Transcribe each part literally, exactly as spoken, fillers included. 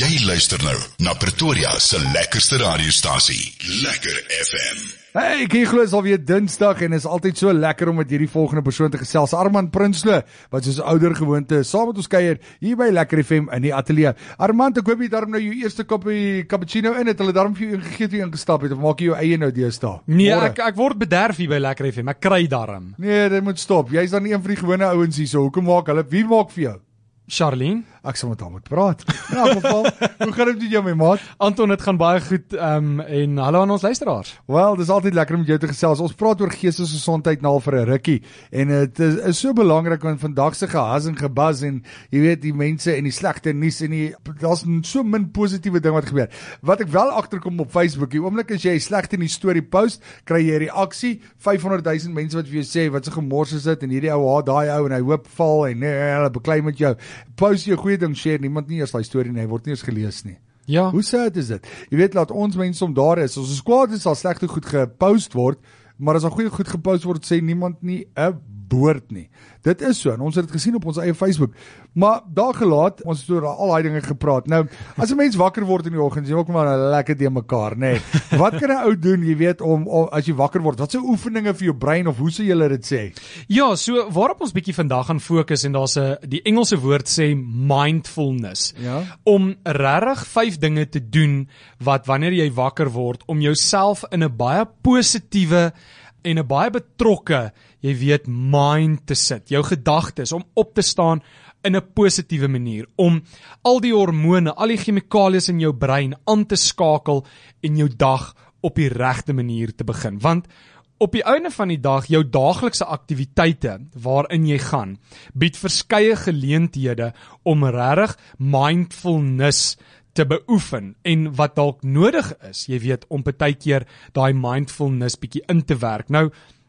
Jy luister nou na Pretoria se lekkerste radiostasie, Lekker F M. Hey, ek glo is alweer Dinsdag en is altyd so lekker om met hierdie volgende persoon te gesels. Armand Prinsloo, wat soos ouder gewoonte saam met ons kuier hier by Lekker F M in die ateljee. Armand, ek hoop jy daarom nou jou eerste koppie cappuccino in het, hulle daarom vir jou ingegee toe jy ingestap het, of maak jy jou eie nou deesdae? Nee, ek, ek word bederf hier by Lekker F M, ek kry daarom. Nee, dit moet stop. Jy's dan een van die gewone ouens hier, so hoekom maak hulle? Wie maak vir jou? Charlene? Ek sal met haar moet praat. In elk geval, hoe gaan dit met jou, my maat? Anton, het gaan baie goed, um, en hallo aan ons luisteraars. Wel, dis altyd lekker om met jou te gesels. Ons praat oor geestesgesondheid nou al vir 'n rukkie. En dit is, is so belangrik, want vandag se gehas en gebaz en jy weet die mense en die slegte nuus en die daar's so min positiewe ding wat gebeur. Wat ek wel agterkom op Facebook, die oomblik as jy slegte in die storie post, kry jy reaksie, vyfhonderd duisend mense wat vir jou sê wat se gemors is dit en hierdie ou haat daai ou en hy hoop val en nee, hulle beklei met jou. Post jy 'n goeie ding, share, niemand nie eers daai storie nie, hy word nie eens gelees nie. Ja. Hoe sad is dit? Jy weet, laat ons mense om daar is, as ons kwaad is, sal slegte goed gepost word, maar as al goeie goed gepost word, sê niemand nie 'n woord nie. Dit is so, en ons het dit gesien op ons eie Facebook. Maar daar gelaat, ons het oor al daai dinge gepraat. Nou, as 'n mens wakker word in die oggend, jy ook maar lekker te mekaar, nê. Nee. Wat kan 'n ou doen, jy weet, om, om as jy wakker word? Wat se oefeninge vir jou brein of hoe sou julle dit sê? Ja, so waarop ons bietjie vandag gaan fokus, en daar's 'n die Engelse woord sê mindfulness. Ja. Om regtig vyf dinge te doen wat wanneer jy wakker word, om jouself in 'n baie positiewe en 'n baie betrokke, jy weet, mind te sit, jou gedagtes, om op te staan in 'n positiewe manier, om al die hormone, al die chemikalies in jou brein aan te skakel en jou dag op die regte manier te begin. Want op die einde van die dag, jou daaglikse aktiwiteite waarin jy gaan, bied verskeie geleenthede om regtig mindfulness te beoefen, en wat dalk nodig is, jy weet, om partykeer daai mindfulness bietjie in te werk. Nou,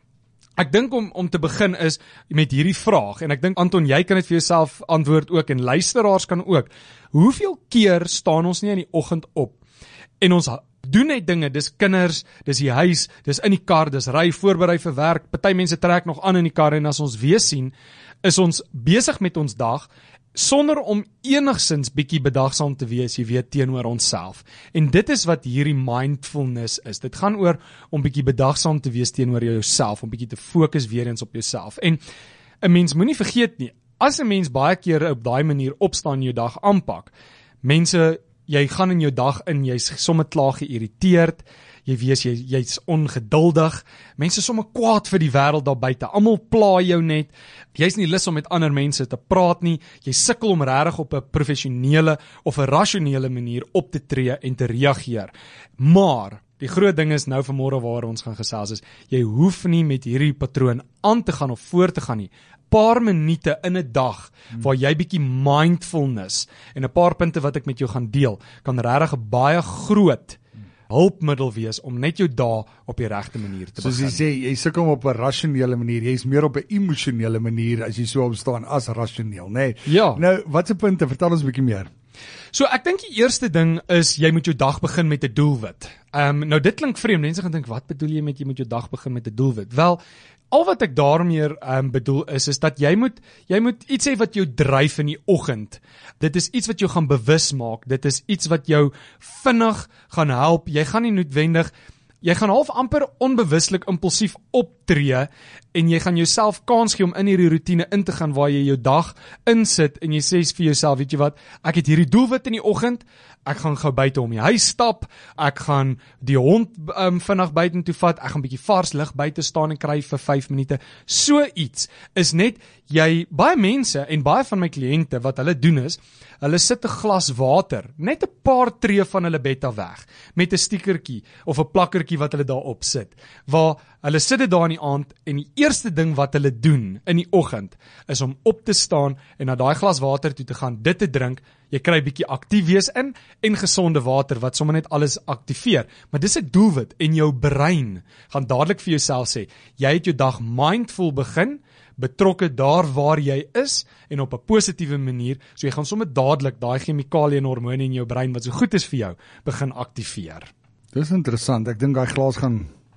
ek dink om om te begin is met hierdie vraag, en ek dink Anton, jy kan dit vir jouself antwoord ook, en luisteraars kan ook. Hoeveel keer staan ons nie in die oggend op en ons doen net dinge, dis kinders, dis die huis, dis in die kar, dis ry, voorberei vir werk, party mense trek nog aan in die kar, en as ons weer sien, is ons besig met ons dag, sonder om enigsins bietjie bedagsaam te wees, jy weet, teenoor onsself. En dit is wat hierdie mindfulness is. Dit gaan oor om bietjie bedagsaam te wees teenoor jouself, om bietjie te fokus weer eens op jouself. En 'n mens moenie vergeet nie, as 'n mens baie keer op daai manier opstaan en jou dag aanpak, mense, jy gaan in jou dag in, jy's sommer klaar geïrriteerd, jy weet, jy, jy's ongeduldig, mense is sommer kwaad vir die wêreld daar buite, almal pla jou net, jy's nie lus om met ander mense te praat nie, jy sukkel om regtig op 'n professionele of 'n rasionele manier op te tree en te reageer. Maar die groot ding is nou vanmôre waar ons gaan gesels is, jy hoef nie met hierdie patroon aan te gaan of voort te gaan nie. Paar minute in 'n dag waar jy bietjie mindfulness en 'n paar punte wat ek met jou gaan deel, kan regtig 'n baie groot hulpmiddel wees om net jou dae op die regte manier te begin. Soos jy sê, jy sukkel om op 'n rasionele manier, jy's meer op 'n emosionele manier as jy so opstaan as rasioneel, nê? Nee. Ja. Nou, wat se punte? Vertel ons 'n bietjie meer. So ek dink die eerste ding is, jy moet jou dag begin met 'n doelwit. Ehm um, nou dit klink vreemd, mense gaan dink, wat bedoel jy met jy moet jou dag begin met 'n doelwit? Wel, al wat ek daarmee um, bedoel is, is dat jy moet, jy moet iets hê wat jou dryf in die oggend. Dit is iets wat jou gaan bewus maak, dit is iets wat jou vinnig gaan help, jy gaan nie noodwendig, jy gaan half amper onbewuslik impulsief optree, en jy gaan jouself kans gee om in hierdie routine in te gaan, waar jy jou dag insit, en jy sê vir jouself, weet jy wat, ek het hierdie doelwit in die oggend, ek gaan gou buite om die huis stap, ek gaan die hond um, vinnig buite toe vat, ek gaan bietjie vars lig buite staan en kry vir vyf minute. So iets is net, jy, baie mense en baie van my kliënte, wat hulle doen is, hulle sit 'n glas water, net 'n paar tree van hulle bed af weg, met 'n stiekertjie of 'n plakkertjie wat hulle daar op sit, waar hulle sit dit daar in die aand, en die eerste ding wat hulle doen in die oggend, is om op te staan en na daai glas water toe te gaan, dit te drink. Jy kry bietjie aktief wees in, en gesonde water, wat sommer net alles aktiveer. Maar dis 'n doelwit, en jou brein gaan dadelik vir jouself sê, jy het jou dag mindful begin, betrokke daar waar jy is, en op 'n positiewe manier, so jy gaan sommer dadelik daai chemikalie en hormone in jou brein, wat so goed is vir jou, begin aktiveer. Dis interessant, ek dink daai glas gaan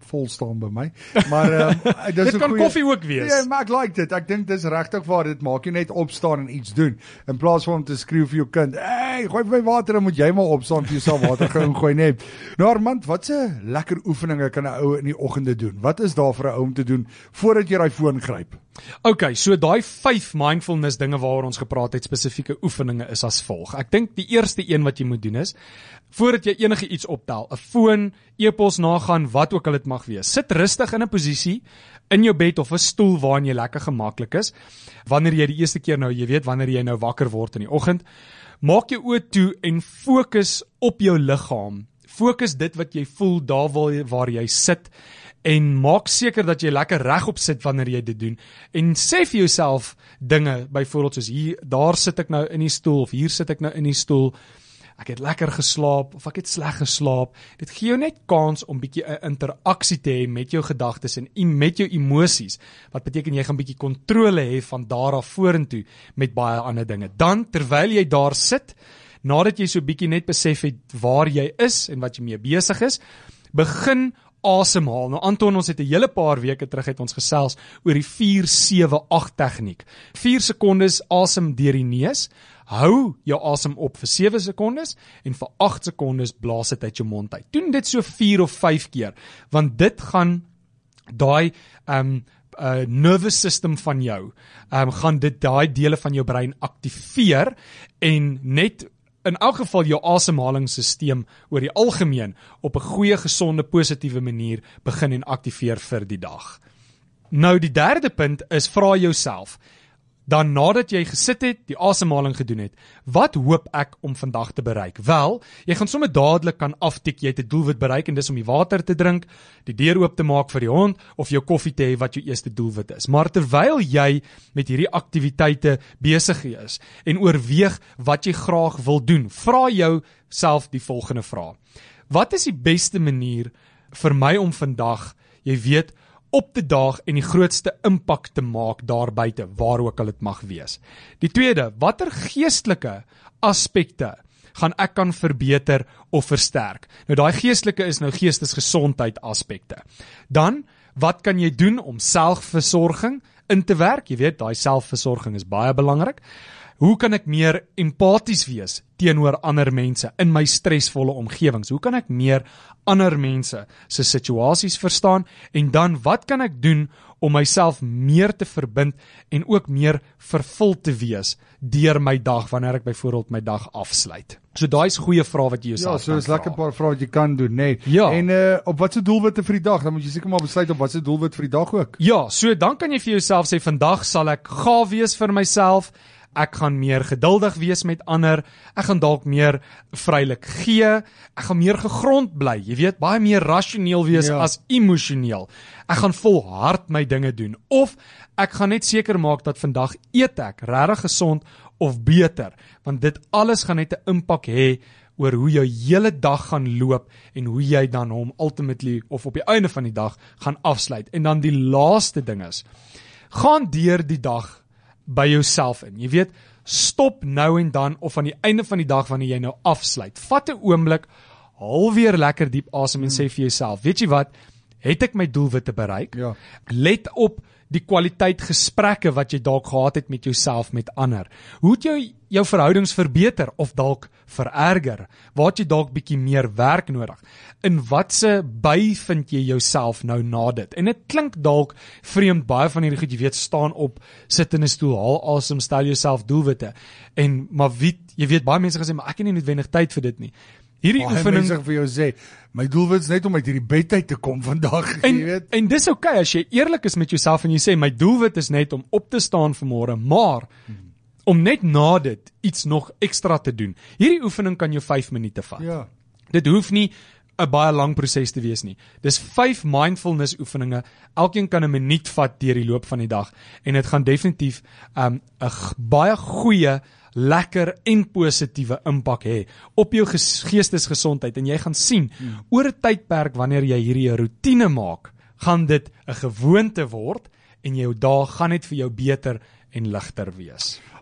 vol staan by my. Maar um, dis Dit 'n kan goeie- koffie ook wees. Ja, maar ek like dit. Ek dink dis regtig waar dit maak jy net opstaan en iets doen in plaas van om te skreeu vir jou kind. Hey, gooi vir my water, dan moet jy maar opstaan vir jouself water gaan ingooi net. Nou Armand, wat se lekker oefeninge kan 'n ou in die oggende doen? Wat is daar vir 'n ou om te doen voordat jy daai foon gryp? Okay, so daai vyf mindfulness dinge waaroor ons gepraat het, spesifieke oefeninge is as volg. Ek dink die eerste een wat jy moet doen is, voordat jy enige iets optel, 'n foon, e-pos nagaan, wat ook al dit mag wees, sit rustig in 'n posisie, in jou bed of 'n stoel waarin jy lekker gemaklik is, wanneer jy die eerste keer nou, jy weet wanneer jy nou wakker word in die oggend, maak jou oë toe en fokus op jou liggaam, fokus dit wat jy voel daar waar, waar jy sit, en maak seker dat jy lekker regop sit wanneer jy dit doen, en sê vir jouself dinge, byvoorbeeld soos hier, daar sit ek nou in die stoel, of hier sit ek nou in die stoel, ek het lekker geslaap, of ek het sleg geslaap. Dit gee jou net kans om bietjie 'n interaksie te hê met jou gedagtes en met jou emosies, wat beteken jy gaan bietjie kontrole hê van daar af vorentoe met baie ander dinge. Dan, terwyl jy daar sit, nadat jy so bietjie net besef het waar jy is en wat jy mee besig is, begin asemhaal. Nou Anton, ons het 'n hele paar weke terug het ons gesels oor die vier sewe agt tegniek. vier sekondes asem deur die neus, hou jou asem op vir sewe sekondes en vir agt sekondes blaas dit uit jou mond uit. Doen dit so vier of vyf keer, want dit gaan daai um, uh, nervous system van jou, um, gaan dit daai dele van jou brein aktiveer en net in elk geval jou asemhalingsstelsel oor die algemeen op 'n goeie, gesonde, positiewe manier begin en aktiveer vir die dag. Nou die derde punt is, vra jouself, dan nadat jy gesit het, die asemhaling gedoen het, wat hoop ek om vandag te bereik? Wel, jy gaan sommer dadelik kan aftik, jy het 'n doelwit bereik en dis om die water te drink, die deur oop te maak vir die hond of jou koffie te hê wat jou eerste doelwit is. Maar terwyl jy met hierdie aktiwiteite besig is en oorweeg wat jy graag wil doen, vra jouself die volgende vraag. Wat is die beste manier vir my om vandag, jy weet, op te daag en die grootste impak te maak daar buite, waar ook al dit mag wees. Die tweede, watter geestelike aspekte gaan ek kan verbeter of versterk? Nou daai geestelike is nou geestesgesondheid aspekte. Dan, wat kan jy doen om selfversorging in te werk? Jy weet, daai selfversorging is baie belangrik. Hoe kan ek meer empaties wees teenoor ander mense in my stresvolle omgewings? Hoe kan ek meer ander mense se situasies verstaan? En dan, wat kan ek doen om myself meer te verbind en ook meer vervul te wees deur my dag, wanneer ek byvoorbeeld my dag afsluit? So daai is goeie vrae wat jy Ja, jouself so is kan lekker vra. paar vrae wat jy kan doen, net. Ja. En uh, op wat se doelwitte vir die dag? Dan moet jy seker maar besluit op wat se doelwit vir die dag ook. Ja, so dan kan jy vir jouself sê, vandag sal ek gaaf wees vir myself, ek gaan meer geduldig wees met ander, ek gaan dalk meer vrylik gee, ek gaan meer gegrond bly, jy weet, baie meer rasioneel wees Ja. as emosioneel, ek gaan volhard my dinge doen, of ek gaan net seker maak dat vandag eet ek regtig gesond of beter, want dit alles gaan net 'n impak hê oor hoe jou hele dag gaan loop en hoe jy dan hom ultimately of op die einde van die dag gaan afsluit. En dan die laaste ding is, gaan deur die dag by jouself in. Jy weet, stop nou en dan of aan die einde van die dag wanneer jy nou afsluit. Vat 'n oomblik, haal weer lekker diep asem en sê vir jouself, weet jy wat, het ek my doelwitte bereik? Ja. Let op die kwaliteit gesprekke wat jy dalk gehad het met jouself, met ander. Hoe het jou jou verhoudings verbeter of dalk vererger? Waar het jy dalk bietjie meer werk nodig? In watse by vind jy jouself nou na dit? En dit klink dalk vreemd, baie van hierdie goed, jy weet, staan op, sit in 'n stoel, haal asem, stel jouself doelwitte. En maar wie, jy weet, baie mense gesê, maar ek het nie noodwendig tyd vir dit nie. Hierdie Baie oefening mense vir jou sê, my doelwit is net om uit hierdie bed uit te kom vandag, En, jy weet. en dis oké okay, as jy eerlik is met jouself en jy sê, my doelwit is net om op te staan vanmôre, maar om net na dit iets nog ekstra te doen. Hierdie oefening kan jou vyf minute vat. Ja. Dit hoef nie 'n baie lang proses te wees nie. Dis vyf mindfulness oefeninge. Elkeen kan 'n minuut vat deur die loop van die dag en dit gaan definitief 'n um, baie goeie, lekker en positiewe impak hê op jou geestesgesondheid, en jy gaan sien hmm. oor 'n tydperk wanneer jy hierdie 'n roetine maak, gaan dit 'n gewoonte word en jou dae gaan net vir jou beter en ligter wees.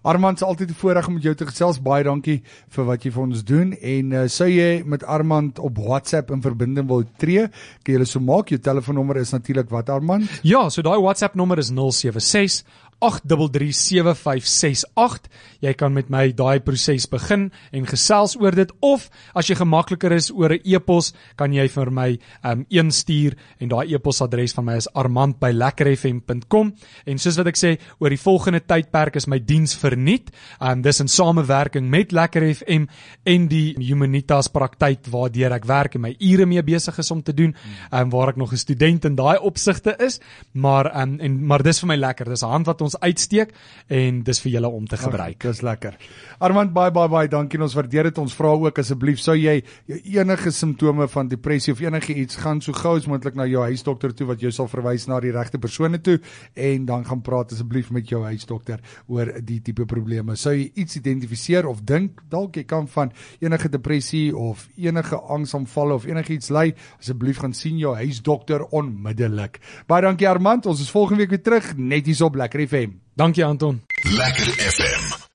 Armand, is altyd 'n voorreg om met jou te gesels. Baie dankie vir wat jy vir ons doen. En uh, sou jy met Armand op WhatsApp in verbinding wil tree, kan jy dit so maak. Jou telefoonnommer is natuurlik wat, Armand? Ja, so daai WhatsApp nommer is nul sewe ses agt drie drie sewe vyf ses agt. Jy kan met my daai proses begin en gesels oor dit, of as jy gemakliker is oor 'n e-pos, kan jy vir my um, een stuur, en daai e-posadres van my is armand by lekker f m punt com. En soos wat ek sê, oor die volgende tydperk is my diens verniet. Um, dis in samewerking met Lekker F M en die Humanitas praktyk waardeur ek werk en my ure mee besig is om te doen, um, waar ek nog 'n student in daai opsigte is, maar um, en maar dis vir my lekker. Dis 'n hand wat ons uitsteek en dis vir julle om te gebruik. Ach, dis lekker. Armand, baie baie baie dankie. Ons waardeer dit. Ons vra ook asseblief, sou jy enige simptome van depressie of enige iets, gaan so gou as moontlik na jou huisdokter toe, wat jou sal verwys na die regte persone toe, en dan gaan praat asseblief met jou huisdokter oor die tipe probleme. Sou jy iets identifiseer of dink dalk jy kan van enige depressie of enige angsaanvalle of enige iets ly, asseblief gaan sien jou huisdokter onmiddellik. Baie dankie, Armand. Ons is volgende week weer terug, net hier op Lekker F M. Dankie, Anton. Lekker F M.